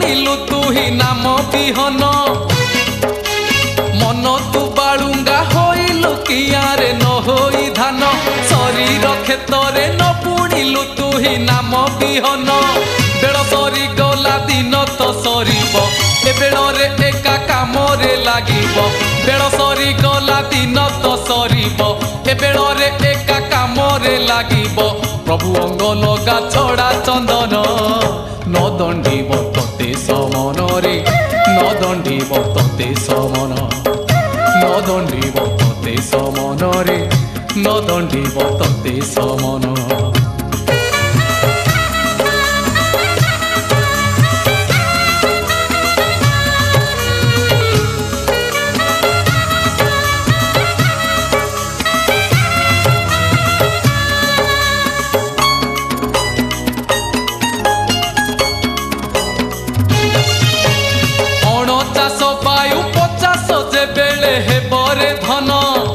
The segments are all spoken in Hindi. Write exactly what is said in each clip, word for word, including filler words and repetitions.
बुणिलु तू ही नाम विहन मन तू बालुंगा होइलु कियारे न होई धान शरीर क्षेत्रे न बुणिलु तू ही नाम विहन बेल सरी गला दिन तो सरीब ए बेलरे एका कामरे लागिब बेल सरी गला दिन तो सरीब ए बेलरे एका कामरे लागिब प्रभु अंग लगा छड़ा चंदन न दंडिब तते समन रे न दंडिब तते समन न दंडिब तते समन रे न दंडिब तते समन। धन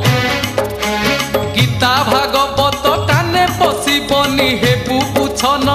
गीता भागवत काने पशिबनी हेबु उछन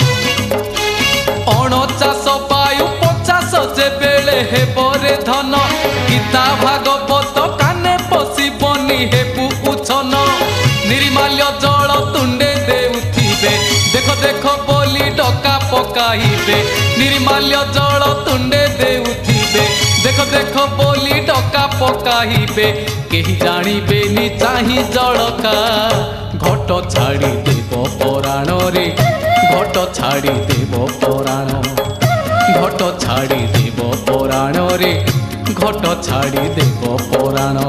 अणचाश पायु पचास जे बेले हेबरे धन गीता भागवत काने पशिबनी हेबु उछन निर्माल्य जल तुंडे देउथिबे देख देख बोली डका पकाइबे निर्माल्य जल तुंडे देउथिबे देख देख बोली डका पकाइबे केही जानिबे नि चाही जलका घट छाड़ी देव पराण रे घट छाड़ी देव पराण घट छाड़ी देव पराण रे घट छाड़ी देव पराण।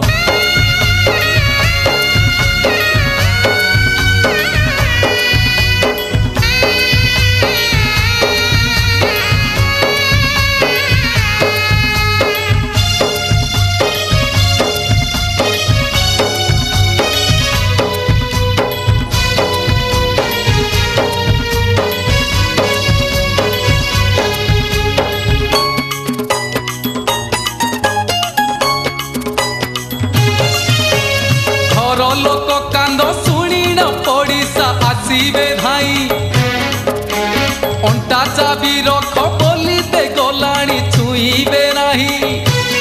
लोक कांद शुणी न पड़िशा आसीबे धाई अंटा चाबी रख बोली दे गलाणी छुईबे नाही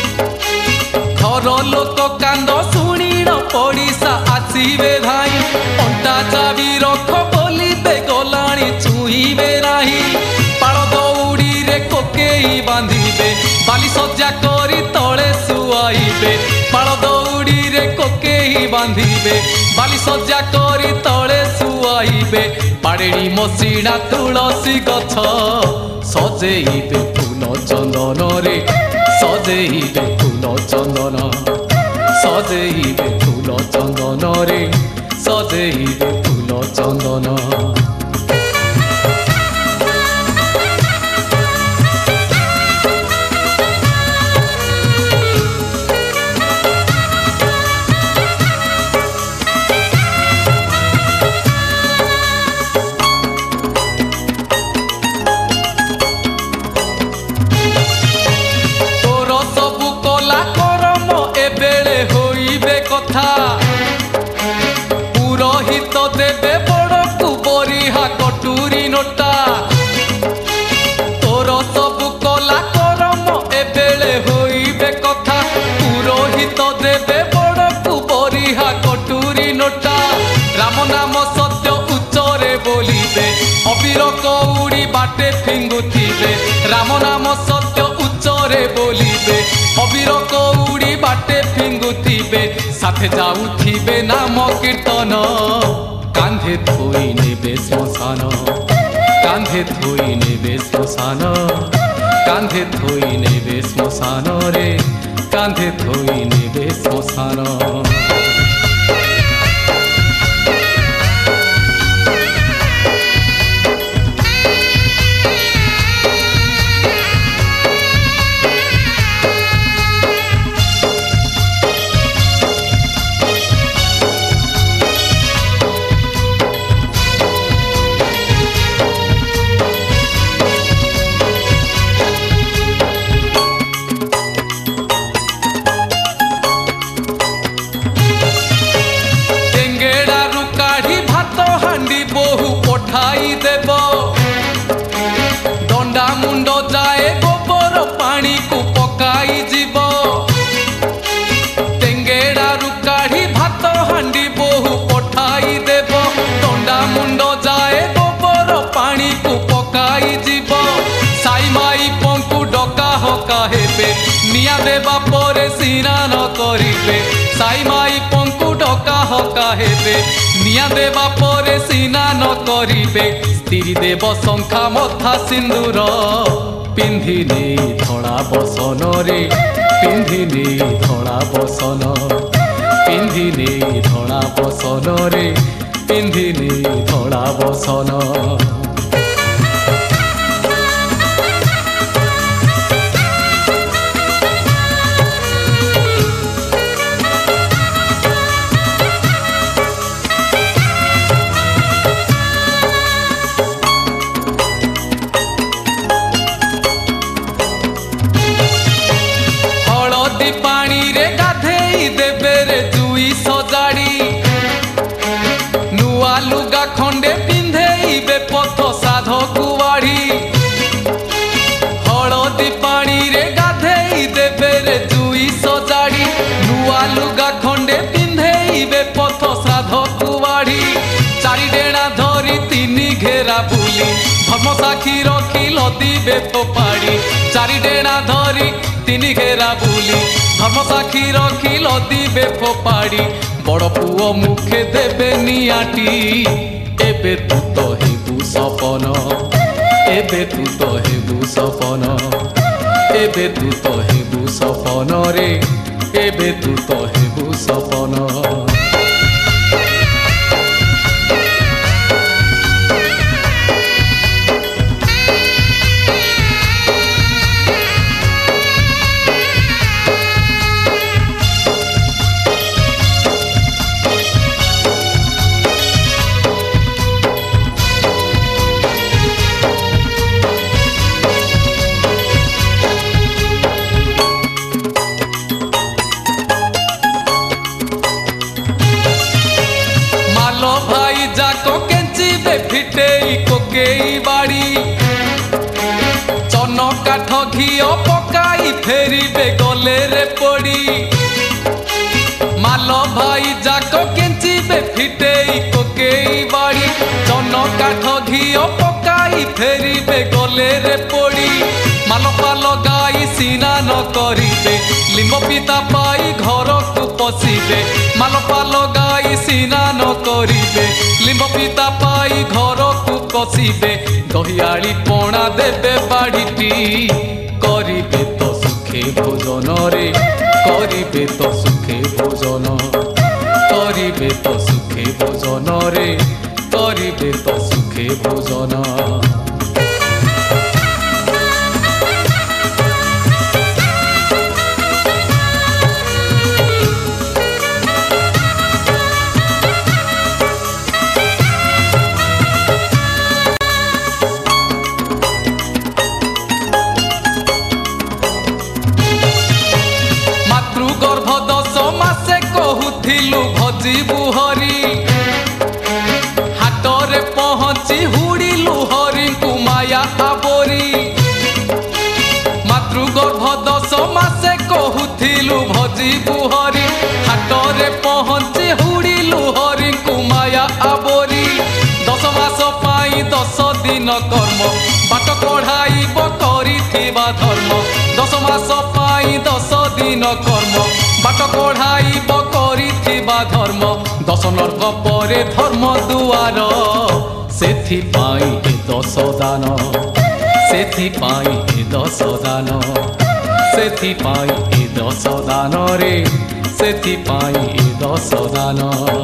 घर लोक कांद शुणी न पड़िशा आसीबे धाई अंटा चाबी रख बोली दे गलाणी छुईबे नाही पाड़ दौड़ी रे कोकेई बांधिबे बाली सज्जा करी तले सुआइबे पाड़ दौड़ी रे कोकेई बांधिबे बाली सज्जा करी तले सुआइबे पाड़ेणी मसीना तुलसी गछ सजेइबे फूल चंदन रे सजेइबे फूल चंदन सजेइबे फूल चंदन रे सजेइबे फूल चंदन। पुरोहित देवे बड़ को बरिहा कटुरी नोटा तोर सब कला करम एबेले होइबे कथा पुरोहित देवे बड़ को बरिहा कटुरी नोटा राम नाम सत्य उच्चरे बोलिबे अबीर कौड़ी बाटे फिंगुथिबे राम नाम सत्य उच्चरे बोलिबे अबीर कौड़ी बाटे फिंगुथिबे साथे जाउथिबे नाम कीर्तन कांधे धोई नेबे श्मशान कांधे धोई नेबे श्मशान कांधे धोई नेबे श्मशान रे कांधे धोई नेबे श्मशान। साई माई पंकु डका हका हेबे निया देवा परे सीना न करिबे स्त्री देव शंखा मथा सिंदूर पिंधिनी धड़ा बसन रे पिंधिनी धड़ा बसन पिंधिनी धड़ा बसन रे पिंधिनी धड़ा बसन पानी रे गाधेई देबे रे जुई सजाड़ी नुआ लुगा खंडे पिंधेइबे पथ साध कुवाड़ी हलदी पानी रे गाधेई देबे रे जुई सजाड़ी नुआ लुगा खंडे पिंधेइबे पथ साध कुवाड़ी चारि डेणा धरी तीनी घेरा बुली धर्म साखी रखी लदिबे फोपाड़ी चारि डेणा धरी तीनी घेरा बुली धर्म साखी रखी लदिबे फोपाड़ी बड़ पुओ मुखे देबे नियाटी एबे तू तो हेबु सपन एबे तू तो हेबु सपन एबे तू तो हेबु सपन रे एबे तू तो हेबु सपन फिटेई कोकेई बाड़ी चन काठ घिओ पकाई फेरिबे गले रे पड़ी माल भाई जाक केंचिबे फिटेई कोकेई बाड़ी चन काठ घिओ पकाई फेरिबे गले रे पड़ी माल पाल गाई सीना न करिबे लिंब पिता पाई घर को पशिबे माल पाल गाई सीना न करिबे लिंब पिता पाई घर को पशिबे दहियाड़ी पणा देबे बाड़ीटी करिबे तो सुखे भोजन रे करिबे तो सुखे भोजन करिबे तो सुखे भोजन रे करिबे तो सुखे भोजन भजिबु हरी हाटरे पहुँची हुड़िलु हरी कुमाया आबरी मातृगर्भ दस मासे कहूथिलु भजिबु हरी हाटरे पहुँची हुड़िलु हरी कुमाया आबरी दस मास पाई दस दिन कर्म बाट कढ़ाइब करिथिबा धर्म दस मास पाई दस दिन कर्म बाट कढ़ाइब करिथिबा धर्म दस नर्क परे धर्म दुआर सेथि पाई ए दस दान सेथि पाई ए दस दान सेथि पाई ए दस दान रे सेथि पाई ए दस दान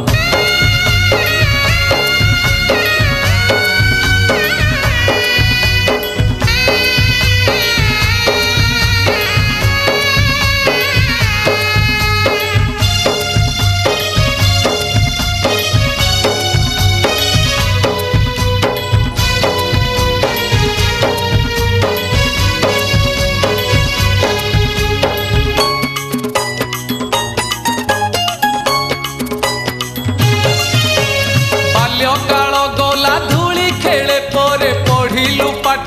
पाठ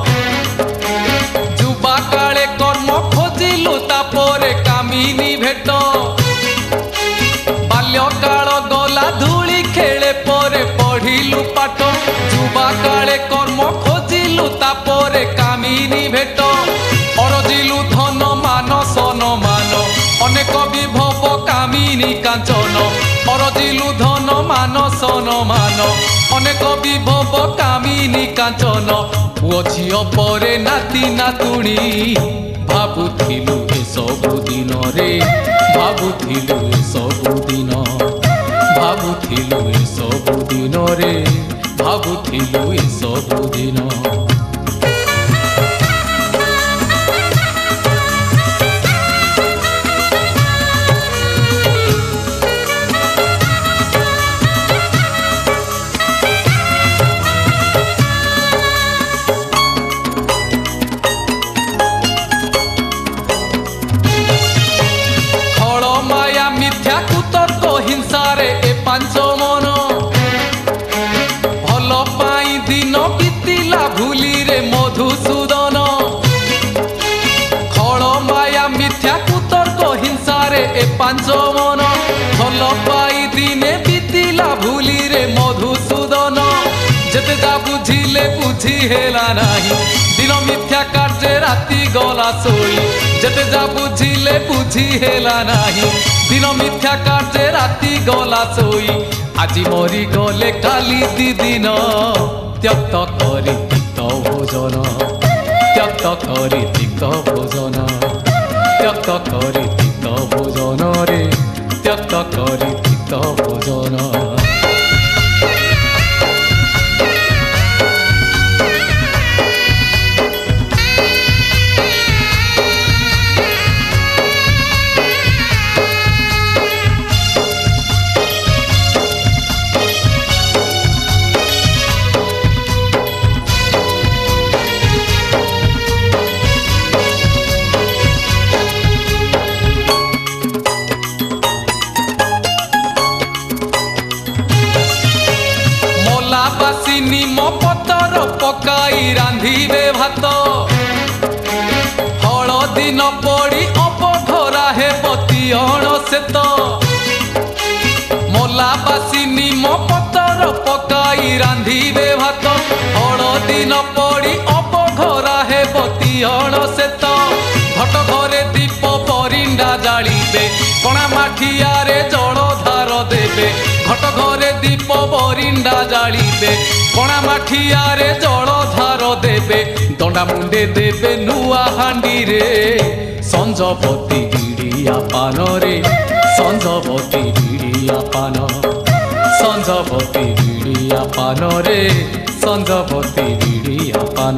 जुबा काले कर्म खोजिलु तापरे कामिनी भेट बाल्य काल गला धूली खेले परे पढ़िलु पाठ जुबा काले कर्म खोजिलु तापरे कामिनी भेट अरजिलु धन मान सन मान अनेक विभव कामिनी কামিনী কাঞ্চন অরজিলু ধন মান সন মান অনেক বিভব কামিনী কাঞ্চন পুଅ ଝିଅ ପରେ ନାତି ନାତୁଣୀ ଭାବୁଥିଲୁ ଏସବୁ ଦିନରେ ଭାବୁଥିଲୁ ଏସବୁ ଦିନ ଭାବୁଥିଲୁ ଏସବୁ ଦିନରେ ଭାବୁଥିଲୁ ଏସବୁ ଦିନ। হিংসারে এ পাঞ্চ মন ভাল পাই দিন বিতিলা ভুলি রে মধুসূদন খল মায়া মিথ্যা কুতর্ক হিংসারে এ পাঞ্চ মন ভাল পাই দিনে বিতিলা ভুলি রে মধুসূদন যেতে যা বুঝিলে বুঝি হেলা নাহি দিন মিথ্যা কার্যে রাতি গলা শোই যেতে যা বুঝিলে বুঝি হেলা নাহি দিন মিথ্যা কার্যে রাতি গলা শোই আজি মরি গলে কালি দি দিন ত্যক্ত করি তিক্ত ভোজন ত্যক্ত করি তিক্ত ভোজন ত্যক্ত করি তিক্ত ভোজন রে ত্যক্ত করি তিক্ত ভোজন। নিম পতর পকাই রাঁধিবে ভাত হলদি ন পড়ি অপঘরা হেব তিয়ণ সেত মলা বাসি নিম পতর পকাই রাঁধিবে ভাত হলদি ন পড়ি অপঘরা হেব তিয়ণ সেত ঘট ঘরে দীপ পরিণ্ডা জালিবে কণা মাঠিয়ারে জলধার দেবে ঘট ঘরে দীপ বরিণ্ডা জালিবে কণা মাঠিয়ারে জলধার দেবে দণ্ডা মুন্ডে দেবে নুয়া হাଣ୍ଡିରେ সঞ্জবতী বিড়িয়া পানরে সঞ্জবতী বিড়িয়া পান সঞ্জবতী বিড়িয়া পানরে সঞ্জবতী বিড়িয়া পান।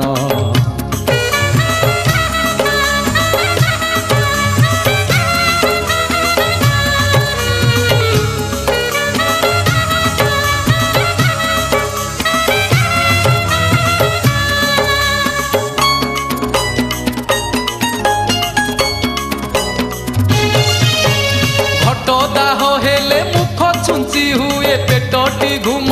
দাহ হেলে মুখ ছুঞ্চি হুয়ে পেটটি ঘুম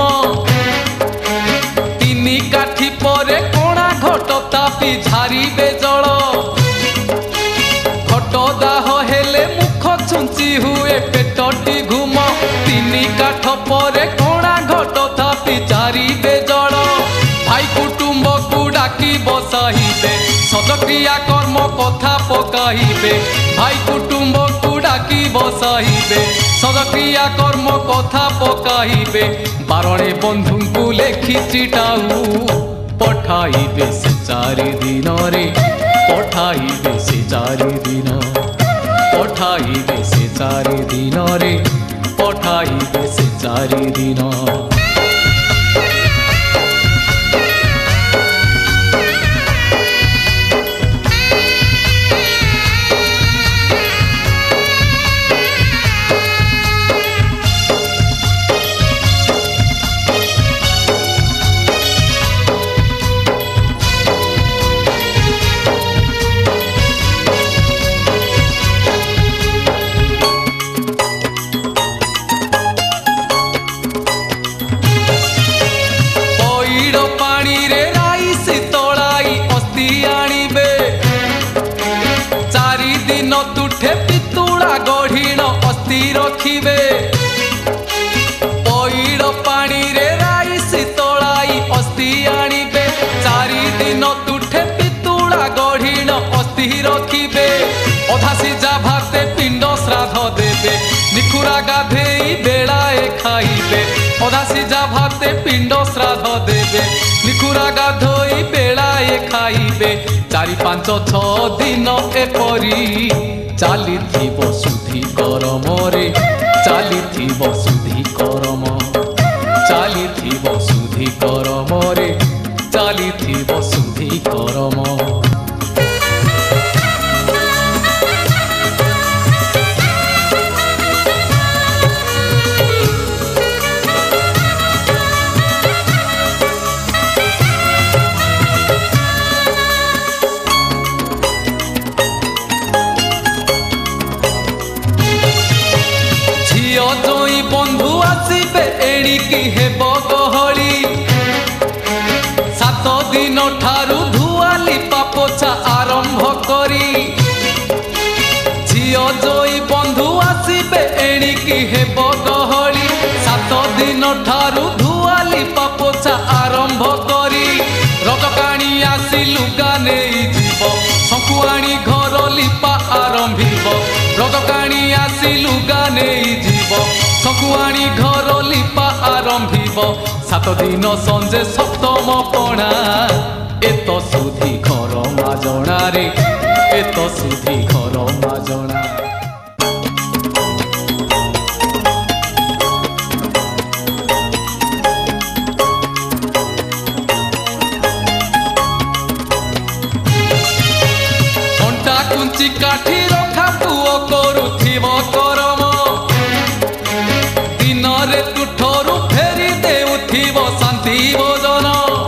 তিনি কাঠি পরে কোণা ঘট তাপি ঝারিবে জল ঘট দাহ হেলে মুখ ছুঞ্চি হুয়ে পেটটি ঘুম তিনি কাঠ পরে কোণা ঘট তাপি ঝারিবে জল ভাই কুটুম্বকু ডাকি বসাইবে সদক্রিয়া কর্ম কথা পকাইবে ভাই কুটুম্বকু ডাকি বসাইবে সদক্রিয়া কর্ম কথা পকাইবে বারণে বন্ধুଙ୍କୁ লেখি চিটাউ পঠাইবে সে চারি দিনরে পঠাইবে সে চারি দিন পঠাইবে সে চারি দিনরে পঠাইবে সে চারি দিন। रखिबे पईड़ पानी रे राई शीतलाई अस्थि आनिबे चारि दिन तुठे पितुड़ा गढ़ीण अस्थि रखिबे अधा सिजा भाते पिंड श्राद्ध देबे निखुरा गाधेई बेड़ाए खाइबे अधा सिझा भाते पिंड श्राद्ध देवे निखुरा गाधोई बेड़ाए खाइबे चारि पांच छ दिन एपरी चालिथिब सुधी करम रे चालिथिब सुधी करम चालिथिब सुधी करम रे चालिथिब सुधी करम। जोई बंधु आसबे एणिकी हेब गहली सात दिन ठारू धुआली पापोछा आरंभ करी झियो जोई बंधु आसबे एणिकी हेब गहली सात दिन ठारू धुआली पापोछा आरंभ करी रजकाणी आसी लुगा नहीं जीव शंकुआणी घर लिपा आरंभिब रजकाणी आसी लुगा नहीं जीव शंकुआणी घर लिपा आरंभिब सात दिन संजे सप्तम पणा एत सुधी घर माजणा रे एत सुधी घर माजणा। घंटा कुंची काठी रखा पुओ करुथिब करम दिन रे तुठरू फेरी देउथिब शांति भोजन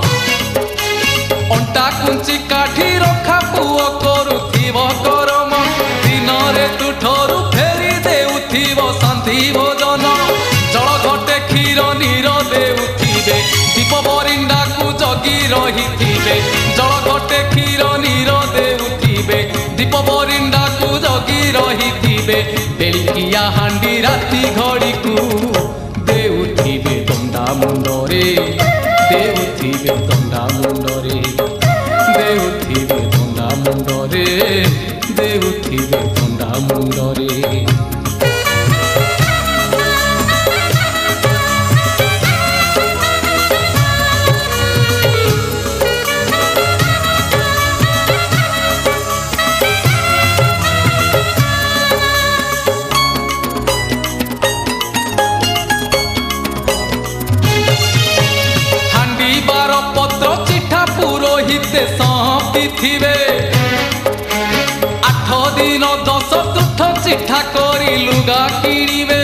अंटा कुंची काठी रखा पुओ करुथिब करम दिन रे तुठरू फेरी देउथिब शांति भोजन जल घटे क्षीर नीर देउथिबे दीप बरिंडा को जगी रहिथिबे जल घटे क्षीर नीर देउथिबे दीप बरिंडा को जगी रहिथिबे बेलिकिया हांडी राति घड़ी को देउथिबे दंडा मुंडरे देउथिबे दंडा मुंडरे देउथिबे दंडा मुंडरे देउथिबे दंडा मुंडरे। पुरोहिते सौंपिथिबे आठ दिन दस तुठ चिठा करी लुगा किणिबे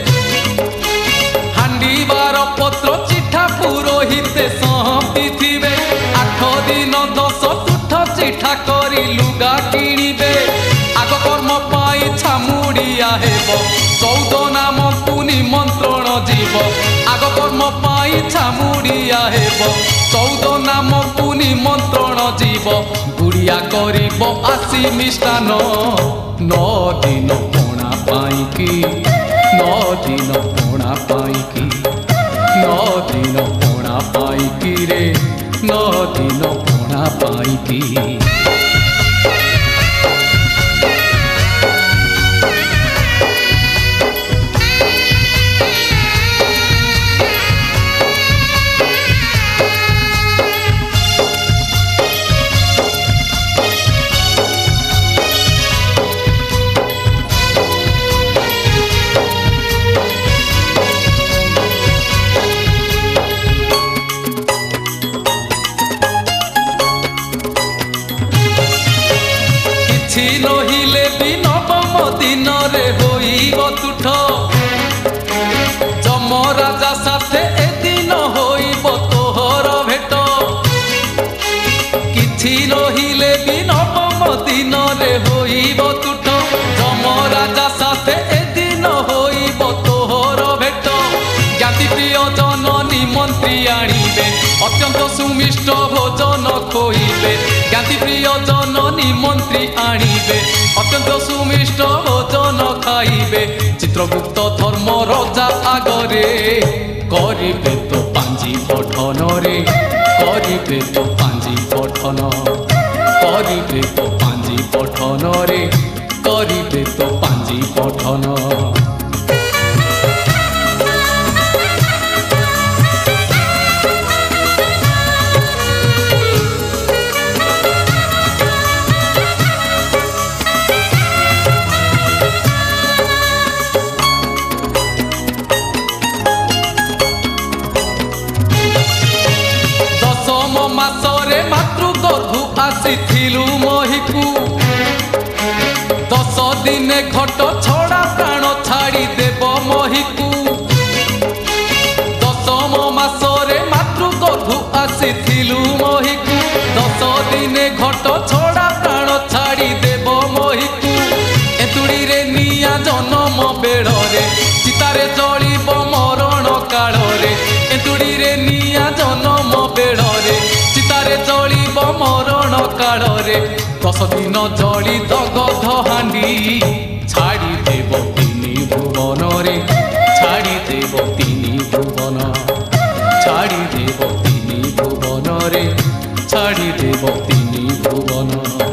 हांडी बार पत्र चिठा पुरोहिते सौंपिथिबे आठ दिन दस तुठ चिठा करी लुगा किणिबे आग कर्म पाई छामुड़िया हेब चौदह नाम को निमंत्रण जीव आग कर्म पाई छामुड़िया हेब चौदह नाम को निमंत्रण जीव गुड़िया करिब आसी मिष्टान नौ दिन पणा पाइकी नौ दिन पणा पाइकी नौ दिन पणा पाइकी रे नौ दिन पणा पाइकी। नहिले भी नवम दिन रे होइब तुठ जम राजा साथे ए दिन होइब तोहर भेट किछि नहिले भी नवम दिन रे होइब तुठ जम राजा साथे ए दिन होइब तोहर भेट ज्ञाति प्रिय जन निमंत्री आनिबे अत्यंत सुमिष्ट भोजन खोइबे ज्ञाति प्रिय जन निमंत्री आनिबे अत्यंत सुमिष्ट भोजन खाइबे चित्रगुप्त धर्म राजा आगरे करिबे तो पांजी पठन रे करिबे तो पांजी पठन करिबे तो पांजी पठन रे करिबे तो पांजी पठन। ମାସରେ ମାତୃ ଗର୍ଭୁ ଆସିଥିଲୁ ମହିକୁ ଦଶ ଦିନେ ଘଟ ଛଡ଼ା ପ୍ରାଣ ଛାଡ଼ି ଦେବ ମହିକୁ ଦଶମ ମାସରେ ମାତୃ ଗର୍ଭୁ ଆସିଥିଲୁ ମହିକୁ ଦଶ ଦିନେ ଘଟ ଛଡ଼ା ପ୍ରାଣ ଛାଡ଼ି ଦେବ ମହିକୁ ଏନ୍ତୁଡ଼ିରେ ନିଆଁ ଜନମ ବେଳରେ ଚିତାରେ ଜଳିବ ମରଣ କାଳରେ ଏନ୍ତୁଡ଼ିରେ ନିଆଁ ଜନମ ବେଳରେ ଚିତାରେ ଜଳିବ ମରଣ କାଳରେ ଦଶ ଦିନ ଜଳି ଦଗଧ ହାଣ୍ଡି ଛାଡ଼ି ଦେବ ତିନି ଭୁବନରେ ଛାଡ଼ି ଦେବ ତିନି ଭୁବନ ଛାଡ଼ି ଦେବ ତିନି ଭୁବନରେ ଛାଡ଼ି ଦେବ ତିନି ଭୁବନ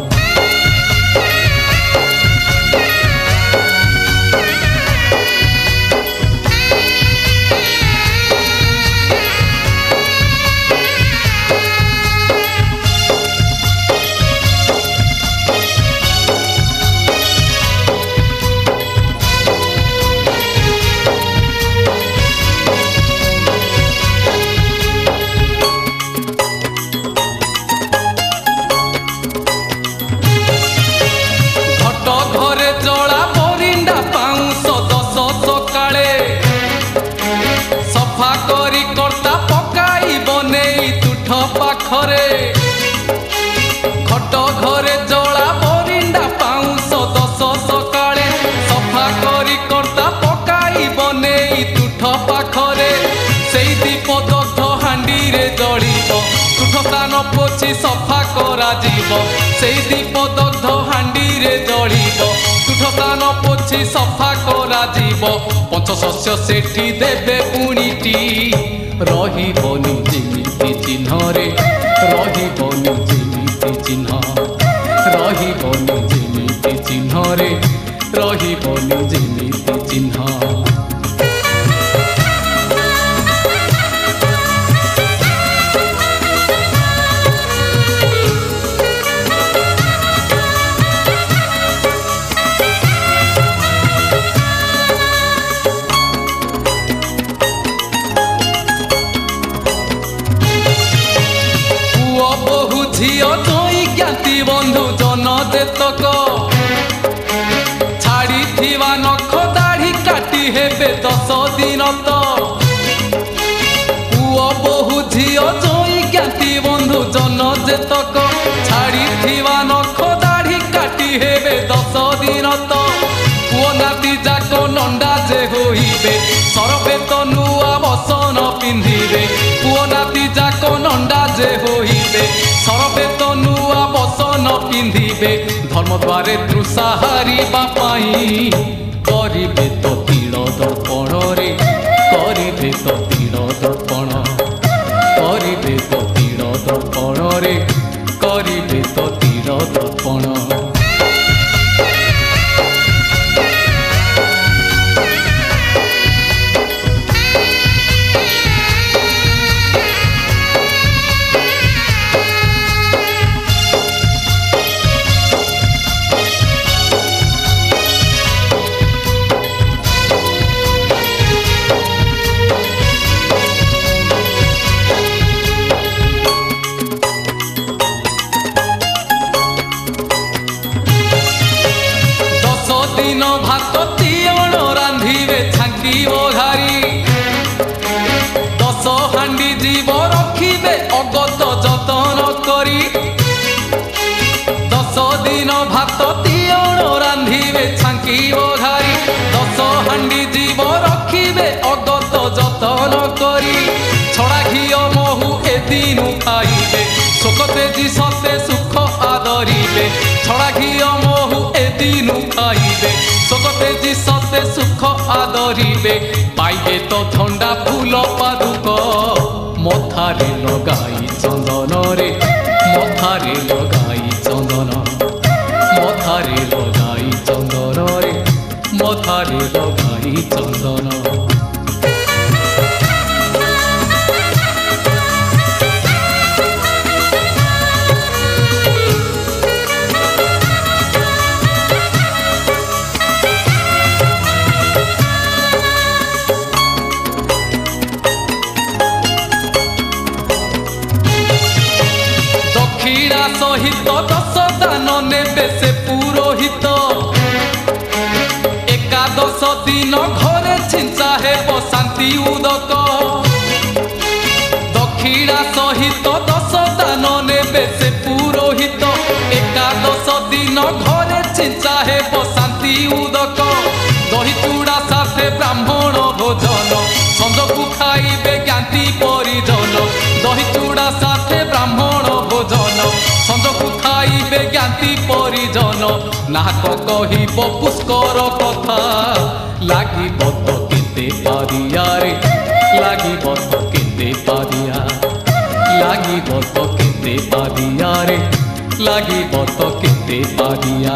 ପାଖରେ ଖଟ ଘରେ ଜଳା ପରିଣ୍ଡା ପାଉଁଶ ଦଶ ସକାଳେ ସଫା କରି କର୍ତ୍ତା ପକାଇବ ନେଇ ତୁଠ ପାଖରେ ସେଇ ଦୀପ ଦଗ୍ଧ ହାଣ୍ଡିରେ ଜଳିବ ତୁଠ ସ୍ଥାନ ପୋଛି ସଫା କରାଯିବ ସେଇ ଦୀପ ଦଗ୍ଧ ହାଣ୍ଡିରେ ଜଳିବ ତୁଠ ସ୍ଥାନ ପୋଛି ସଫା କରାଯିବ ପଞ୍ଚଶସ୍ୟ ସେଠି ଦେବେ ପୁଣିଟି ରହିବନି ଯେମିତି ଚିହ୍ନରେ ରହିବନି ଯେମିତି ଚିହ୍ନ ରହିବନି ଯେମିତି ଚିହ୍ନରେ ରହିବନି ଯେମିତି ଚିହ୍ନ ଝିଅ ଜଇ ଜ୍ଞାତି ବନ୍ଧୁ ଜନ ଯେତକ ଛାଡ଼ିଥିବା ନଖ ଦାଢ଼ି କାଟି ହେବେ ଦଶ ଦିନ ତ ପୁଅ ବୋହୁ ଝିଅ ଜଇ ଜ୍ଞାତି ବନ୍ଧୁ ଜନ ଯେତକ ଛାଡ଼ିଥିବା ନଖ ଦାଢ଼ି କାଟି ହେବେ ଦଶ ଦିନ ତ ପୁଅ ନାତି ଯାକ ନଣ୍ଡା ଯେ ହୋଇବେ ସରବେ ତ ନୂଆ ବସନ ପିନ୍ଧିବେ ପୁଅ ନାତି ଯାକ ନଣ୍ଡା ଯେ ହୋଇବେ ସରବେ ତ ନୂଆ ବସନ ପିନ୍ଧିବେ ଧର୍ମ ଦ୍ୱାରେ ତୃଷା ହାରିବା ପାଇଁ କରିବେ ତ ତିଳ ଦର୍ପଣରେ କରିବେ ତ ତିଳ ଦର୍ପଣ କରିବେ ତ ତିଳ ଦର୍ପଣରେ କରିବେ ତ ତିଳ ଦର୍ପଣ ଭାତ ତିଅଣ ରାନ୍ଧିବେ ଛାଙ୍କି ବଘାରି ଦଶ ହାଣ୍ଡି ଜୀବ ରଖିବେ ଅଗତ ଯତନ କରି ଦଶ ଦିନ ଭାତ ତିଅଣ ରାନ୍ଧିବେ ଛାଙ୍କି ବଘାରି ଦଶ ହାଣ୍ଡି ଜୀବ ରଖିବେ ଅଗତ ଯତନ କରି ଛଡ଼ା ଘିଅ ମହୁ ଏ ଦିନୁ ଖାଇବେ ଶୋକ ତେଜି ସତେ ସୁଖ ଆଦରିବେ ଛଡ଼ା ଘିଅ ମହୁ ଏ ଦିନୁ ଖାଇବେ ଶୋକ ତେଜି ସତେ ସୁଖ ଆଦରିବେ ପାଇବେ ତ ଥଣ୍ଡା ଫୁଲ ପାଦୁକ ମଥାରେ ଲଗାଇ ଚନ୍ଦନରେ ମଥାରେ ଲଗାଇ ଚନ୍ଦନ ମଥାରେ ଲଗାଇ ଚନ୍ଦନରେ ମଥାରେ ଲଗାଇ ଚନ୍ଦନ ଦକ୍ଷିଣା ସହିତ ଦଶ ଦାନ ନେବେ ସେ ପୁରୋହିତ। ଏକାଦଶ ଦିନ ଘରେ ଛିଞ୍ଚା ହେବ ଶାନ୍ତି ଉଦକ। ଦକ୍ଷିଣା ସହିତ ଦଶ ଦାନ ନେବେ ସେ ପୁରୋହିତ। ଏକାଦଶ ଦିନ ଘରେ ଛିଞ୍ଚା ହେବ ଶାନ୍ତି ଉଦକ। ଦହି ଚୁଡ଼ା ସାଥେ ବ୍ରାହ୍ମଣ ଭୋଜନ ସଞ୍ଜକୁ ଖାଇବେ ଜ୍ଞାତି ପରିଜନ। ଦହି ଚୁଡ଼ା ସାଥେ ବ୍ରାହ୍ମଣ ଭୋଜନ ସଞ୍ଜକୁ ଖାଇବେ ଜ୍ଞାତି ପରିଜନ। ନାହକ କହିବ ପୁଷ୍କର କଥା ଲାଗିବ ତ କେତେ ପାରିଆରେ ଲାଗିବ ତ କେତେ ପାରିଆ ଲାଗିବ ତ କେତେ ପାରିଆରେ ଲାଗିବ ତ କେତେ ପାରିଆ।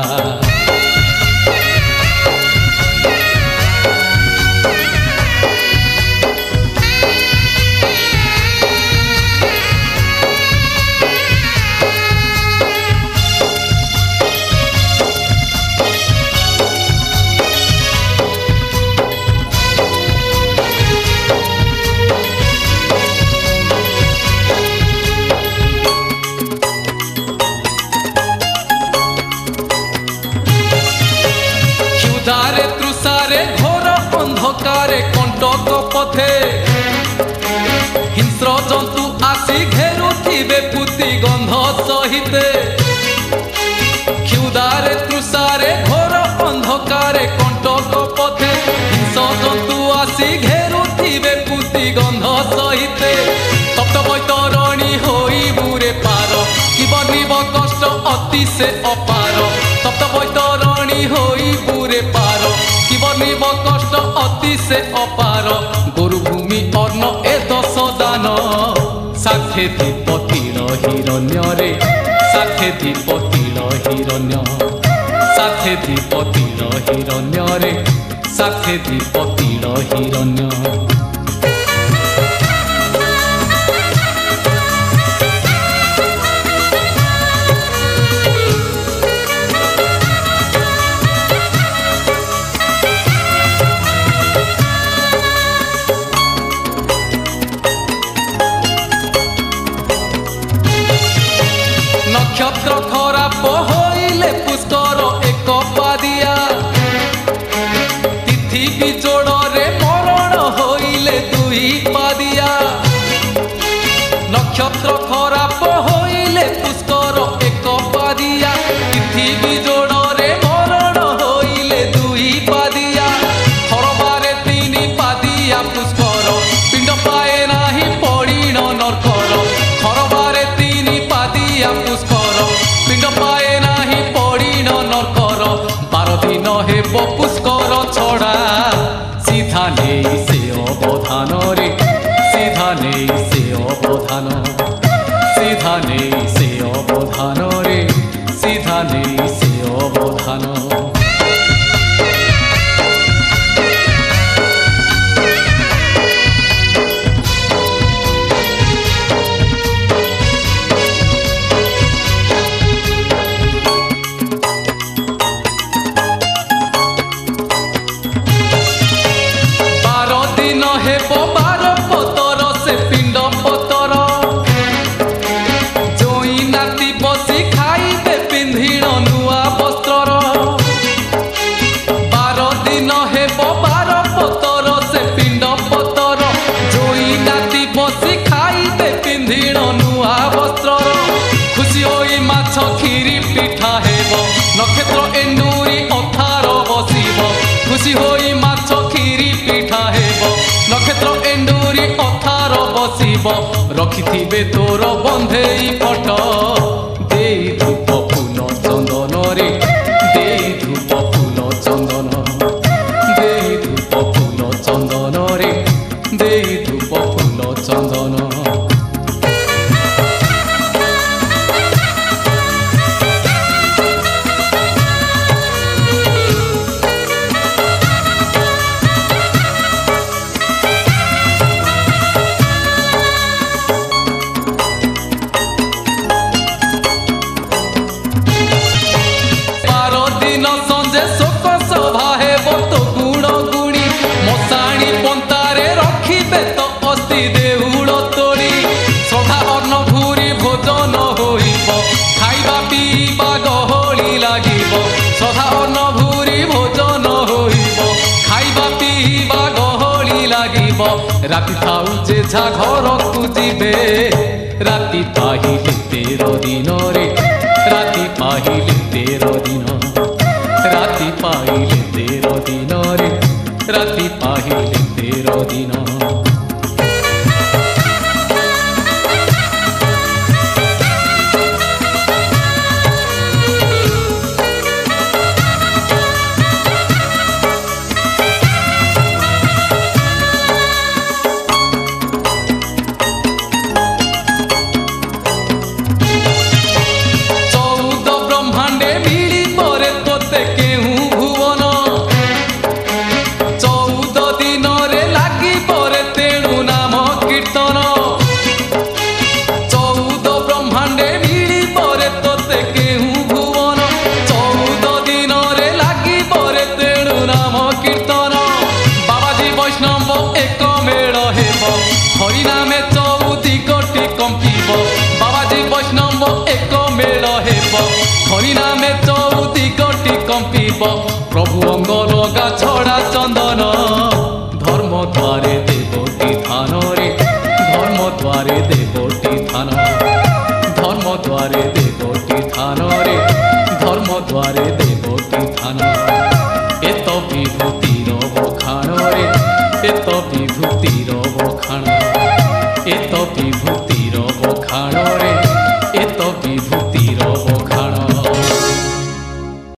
ক্ষুধারে তৃষারে ঘোর অন্ধকারে কণ্টক পথে হিংস্র জন্তু আসি ঘেরুথিবে পুতি গন্ধ সহিতে। ক্ষুধারে তৃষারে ঘোর অন্ধকারে কণ্টক পথে হিংস্র জন্তু আসি ঘেরুথিবে পুতি গন্ধ সহিতে। তপ্ত বৈতরণী হইবুরে পার কি বনিব কষ্ট অতি সে অপার। তপ্ত বৈতরণী হইবুরে পার কি বনিব কষ্ট অতি সে অপার। গরুভূমি অন্ন এ দশ দান সাথে দীপ তিল হিরণ্যরে সাথে দীপ তিল হিরণ্য সাথে দীপ তিল হিরণ্যরে সাথে দীপ তিল হিরণ্য। নক্ষত্র খরাপ হইলে পুষ্কর এক পাদিয়া। তিথি বিজোড়রে মরণ হইলে দুই পাদিয়া। নক্ষত্র খরাপ হইলে পুষ্কর এক পাদিয়া। তিথি বিজোড়রে মরণ হইলে দুই পাদিয়া। খরবারে তিনি পাদিয়া পুষ্কর পিণ্ড পায়ে নাহি পড়িণ নরকর। খরবারে তিনি পাদিয়া পুষ্কর পিণ্ড পায়ে নাহি পড়িণ নরকর। বার দিন হেব পুষ্কর ছড়া সিধা নেই সে অবধান রে সিধা নেই সে অবধান সিধা নেই সে অবধান রে সিধা নেই সে অবধান। হেব বার পতর সে পিণ্ড পতর। জই নাতি বসি খাইবে পিন্ধিণ নূয়া বস্ত্রর। বার দিন হেব বার পতর সে পিণ্ড পতর। জই নাতি বসি খাইবে পিন্ধিণ নূয়া বস্ত্রর। খুশি হই মাছ খিরি পিঠা হেব নক্ষত্র এন্ডুরি অথার বসিব। খুশি হই মাছ খিরি পিঠা হেব নক্ষত্র এন্ডুরি অথার বসিব। রখিথিবে তোর বন্ধেই পট দেই ধূপ ফুল চন্দন রে দেই ধূপ ফুল চন্দন দেই ধূপ ফুল চন্দন রে দেই ধূপ ফুল চন্দন। राति थाउ जे झा घर को जीवे राति पाहिले तेर दिन रे राति पाहिले तेर दिन राति पाहिले तेर दिन रे राति पाहिले तेर दिन हरिनामे चौदी कोटी कंपिब बाबाजी वैष्णव एक मेल हेब हरिनामे चौदी कोटी कंपिब प्रभु अंग लगा छड़ा चंदन धर्म द्वारे देवटी थान रे धर्म द्वारे देवटी थान धर्म द्वारे देवटी थान रे धर्म द्वारे देवटी थान एत विभूतिर बखाण रे एत विभूतिर बखाण